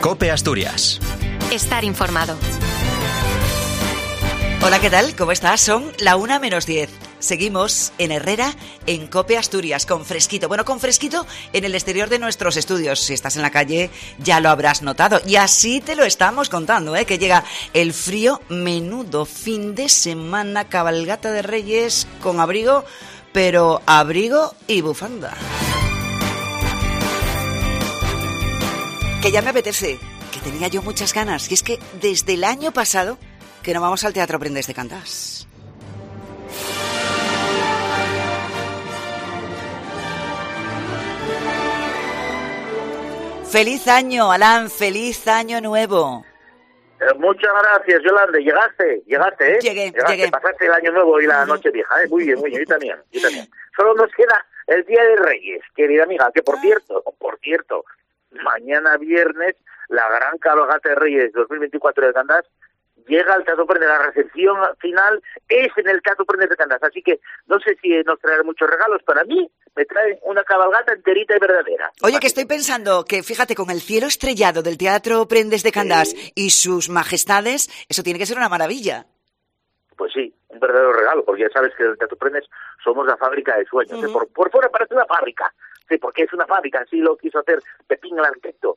COPE Asturias. Estar informado. Hola, ¿qué tal? ¿Cómo estás? Son la 1:10. Seguimos en Herrera, en COPE Asturias, con fresquito. Bueno, con fresquito en el exterior de nuestros estudios. Si estás en la calle, ya lo habrás notado. Y así te lo estamos contando, que llega el frío. Menudo fin de semana, cabalgata de Reyes con abrigo, pero abrigo y bufanda. Que ya me apetece, que tenía yo muchas ganas. Y es que desde el año pasado que no vamos al Teatro Prendes de Candás. ¡Feliz año, Alan! ¡Feliz año nuevo! Muchas gracias, Yolanda. Llegaste, Llegué. Pasaste el año nuevo y la noche vieja, Muy bien, yo también. Solo nos queda el Día de Reyes, querida amiga, que por cierto, mañana viernes, la gran cabalgata de Reyes 2024 de Candás llega al Teatro Prendes. La recepción final es en el Teatro Prendes de Candás, así que no sé si nos traerá muchos regalos. Para mí me traen una cabalgata enterita y verdadera. Oye, que estoy pensando que, fíjate, con el cielo estrellado del Teatro Prendes de Candás y sus majestades, eso tiene que ser una maravilla. Pues sí, un verdadero regalo, porque ya sabes que el Teatro Prendes somos la fábrica de sueños. Por fuera parece una fábrica, sí, porque es una fábrica, así lo quiso hacer Pepín el arquitecto,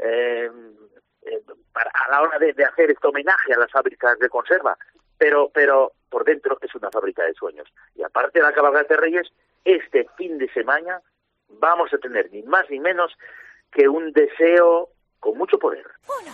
a la hora de hacer este homenaje a las fábricas de conserva, pero por dentro es una fábrica de sueños. Y aparte de la cabalgata de Reyes, este fin de semana vamos a tener ni más ni menos que un deseo con mucho poder. ¡Uno!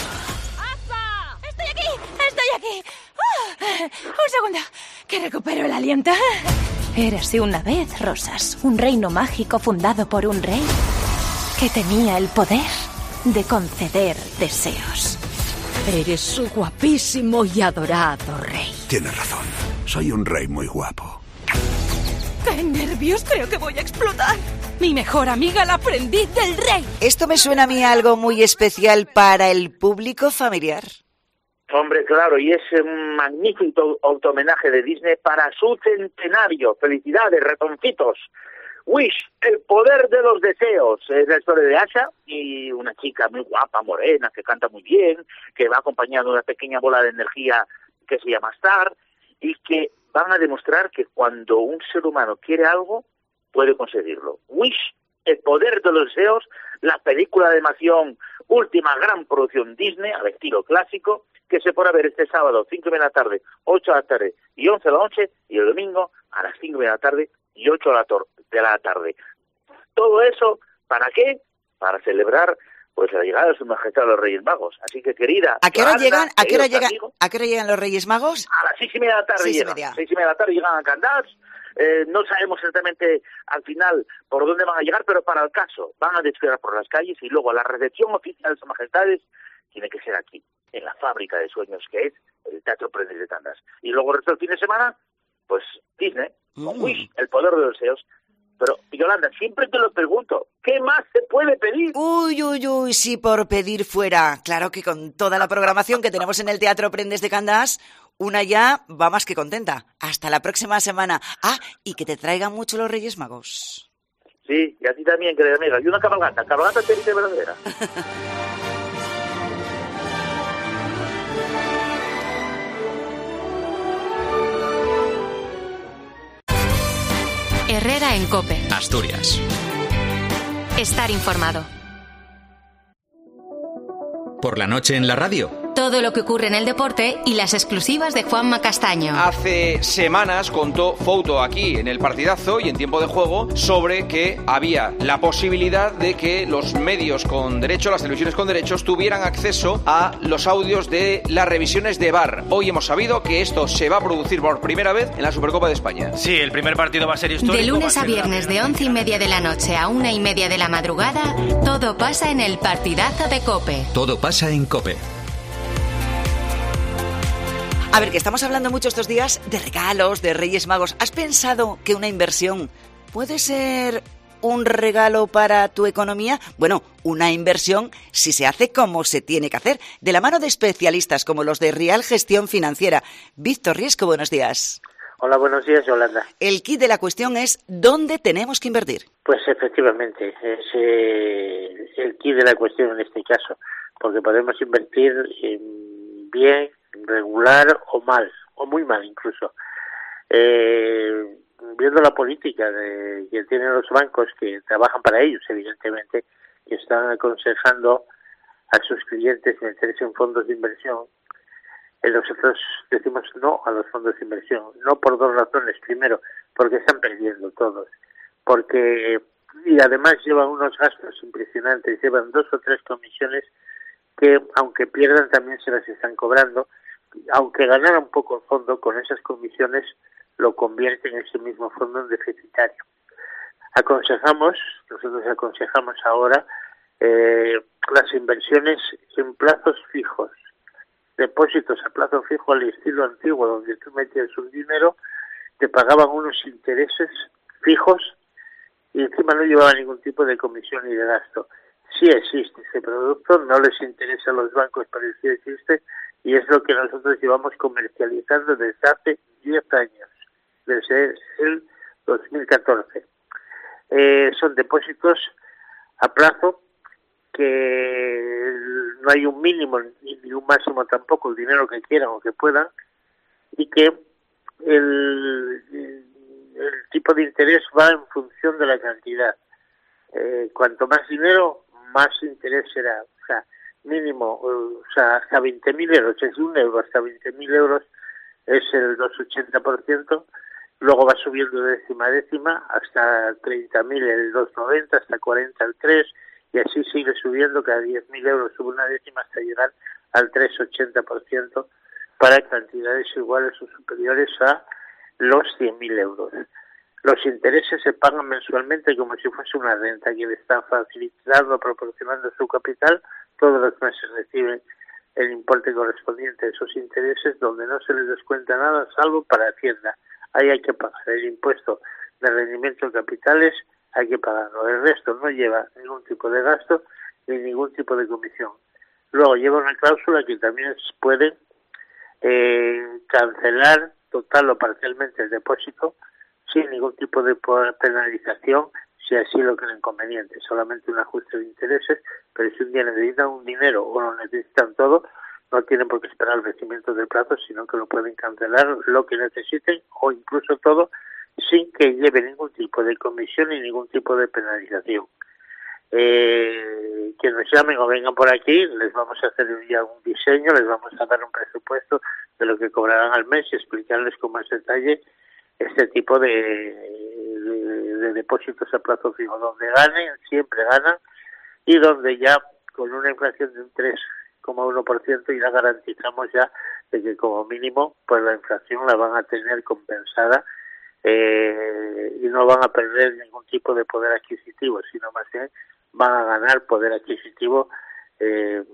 ¡Apa! ¡Estoy aquí! Un segundo, que recupero el aliento. Érase una vez, Rosas, un reino mágico fundado por un rey que tenía el poder de conceder deseos. Eres su guapísimo y adorado rey. Tienes razón, soy un rey muy guapo. ¡Qué nervios! Creo que voy a explotar. Mi mejor amiga, la aprendiz del rey. Esto me suena a mí a algo muy especial para el público familiar. Hombre, claro, y es un magnífico autohomenaje de Disney para su centenario. ¡Felicidades, ratoncitos! Wish, el poder de los deseos. Es la historia de Asha y una chica muy guapa, morena, que canta muy bien, que va acompañada de una pequeña bola de energía que se llama Star, y que van a demostrar que cuando un ser humano quiere algo, puede conseguirlo. Wish, el poder de los deseos, la película de animación, última gran producción Disney, al estilo clásico, que se podrá ver este sábado, 5:30 de la tarde, 8 de la tarde y 11 de la noche, y el domingo a las 5:30 de la tarde y 8 de la tarde. Todo eso, ¿para qué? Para celebrar pues la llegada de su majestad los Reyes Magos. Así que, querida, ¿a qué hora llegan? ¿A qué hora amigos, llegan los Reyes Magos? A las 6:30 de la tarde. 6:30 de la tarde llegan a Candás. No sabemos exactamente al final por dónde van a llegar, pero para el caso van a desfilar por las calles y luego la recepción oficial de sus majestades tiene que ser aquí, en la fábrica de sueños que es el Teatro Prendes de Candás. Y luego el resto del fin de semana, pues Disney, con Wish, el poder de los deseos. Pero, Yolanda, siempre te lo pregunto, ¿qué más se puede pedir? Uy, si por pedir fuera. Claro que con toda la programación que tenemos en el Teatro Prendes de Candás, una ya va más que contenta. Hasta la próxima semana. Ah, y que te traigan mucho los Reyes Magos. Sí, y a ti también, querida amiga. Y una cabalgata enterita y verdadera. Herrera en COPE Asturias. Estar informado. Por la noche en la radio. Todo lo que ocurre en el deporte y las exclusivas de Juanma Castaño. Hace semanas contó Fouto aquí en el partidazo y en tiempo de juego sobre que había la posibilidad de que los medios con derecho, las televisiones con derechos, tuvieran acceso a los audios de las revisiones de VAR. Hoy hemos sabido que esto se va a producir por primera vez en la Supercopa de España. Sí, el primer partido va a ser histórico. De lunes a viernes de 11:30 de la noche a 1:30 de la madrugada, todo pasa en el partidazo de COPE. Todo pasa en COPE. A ver, que estamos hablando mucho estos días de regalos, de Reyes Magos. ¿Has pensado que una inversión puede ser un regalo para tu economía? Bueno, una inversión si se hace como se tiene que hacer, de la mano de especialistas como los de Rial Gestión Financiera. Víctor Riesco, buenos días. Hola, buenos días, Yolanda. El kit de la cuestión es ¿dónde tenemos que invertir? Pues efectivamente, es el quid de la cuestión en este caso, porque podemos invertir en bien, regular o mal, o muy mal incluso. Viendo la política que tienen los bancos que trabajan para ellos, evidentemente, que están aconsejando a sus clientes meterse en fondos de inversión, nosotros decimos no a los fondos de inversión, no por dos razones. Primero, porque están perdiendo todos, y además llevan unos gastos impresionantes, llevan 2 o 3 comisiones que, aunque pierdan, también se las están cobrando. Aunque ganara un poco el fondo, con esas comisiones lo convierten en ese mismo fondo en deficitario. Nosotros aconsejamos ahora las inversiones en plazos fijos, depósitos a plazo fijo al estilo antiguo, donde tú metías un dinero, te pagaban unos intereses fijos y encima no llevaba ningún tipo de comisión ni de gasto. Sí existe ese producto, no les interesa a los bancos, pero sí existe, y es lo que nosotros llevamos comercializando desde hace 10 años, desde el 2014. Son depósitos a plazo que no hay un mínimo ni un máximo tampoco, el dinero que quieran o que puedan, y que el tipo de interés va en función de la cantidad. Cuanto más dinero, más interés será. O sea, mínimo, hasta 20.000 euros, es un euro, hasta 20.000 euros es el 2,80%, luego va subiendo de décima a décima, hasta 30.000 el 2,90, hasta 40 el 3, y así sigue subiendo, cada 10.000 euros sube una décima hasta llegar al 3,80% para cantidades iguales o superiores a los 100.000 euros. Los intereses se pagan mensualmente como si fuese una renta que le están facilitando, proporcionando su capital. Todos los meses reciben el importe correspondiente a esos intereses, donde no se les descuenta nada, salvo para Hacienda. Ahí hay que pagar el impuesto de rendimiento de capitales, hay que pagarlo. El resto no lleva ningún tipo de gasto ni ningún tipo de comisión. Luego lleva una cláusula que también puede cancelar total o parcialmente el depósito sin ningún tipo de penalización, si así lo creen conveniente, solamente un ajuste de intereses, pero si un día necesitan un dinero o lo necesitan todo, no tienen por qué esperar el vencimiento del plazo, sino que lo pueden cancelar lo que necesiten o incluso todo sin que lleve ningún tipo de comisión ni ningún tipo de penalización. Que nos llamen o vengan por aquí, les vamos a hacer ya un diseño, les vamos a dar un presupuesto de lo que cobrarán al mes y explicarles con más detalle este tipo de depósitos a plazo fijo, donde ganen, siempre ganan, y donde ya con una inflación de un 3,1% ya garantizamos ya de que como mínimo pues la inflación la van a tener compensada y no van a perder ningún tipo de poder adquisitivo, sino más bien van a ganar poder adquisitivo en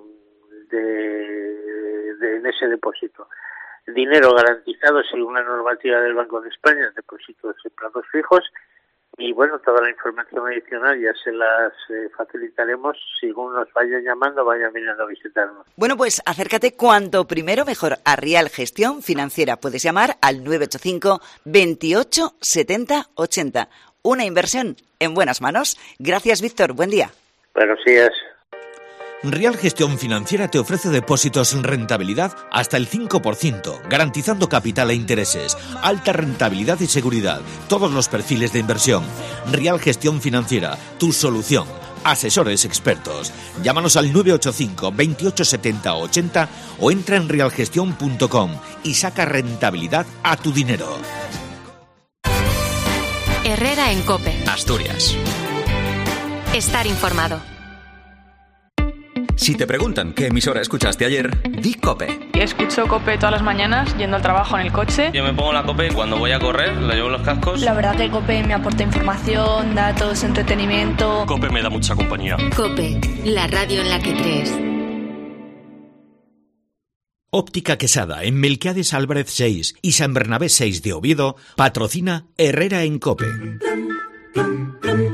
ese depósito. Dinero garantizado según la normativa del Banco de España, depósitos en plazos fijos, y bueno, toda la información adicional ya se las facilitaremos según nos vayan llamando, vayan viniendo a visitarnos. Bueno, pues acércate cuanto primero mejor a Rial Gestión Financiera. Puedes llamar al 985 28 70 80. Una inversión en buenas manos. Gracias, Víctor. Buen día. Buenos días. Rial Gestión Financiera te ofrece depósitos en rentabilidad hasta el 5%, garantizando capital e intereses, alta rentabilidad y seguridad, todos los perfiles de inversión. Rial Gestión Financiera, tu solución. Asesores expertos. Llámanos al 985 28 70 80 o entra en realgestion.com y saca rentabilidad a tu dinero. Herrera en COPE. Asturias. Estar informado. Si te preguntan qué emisora escuchaste ayer, di COPE. Escucho COPE todas las mañanas yendo al trabajo en el coche. Yo me pongo la COPE cuando voy a correr, la llevo en los cascos. La verdad que COPE me aporta información, datos, entretenimiento. COPE me da mucha compañía. COPE, la radio en la que crees. Óptica Quesada, en Melquiades Álvarez 6 y San Bernabé 6 de Oviedo, patrocina Herrera en COPE.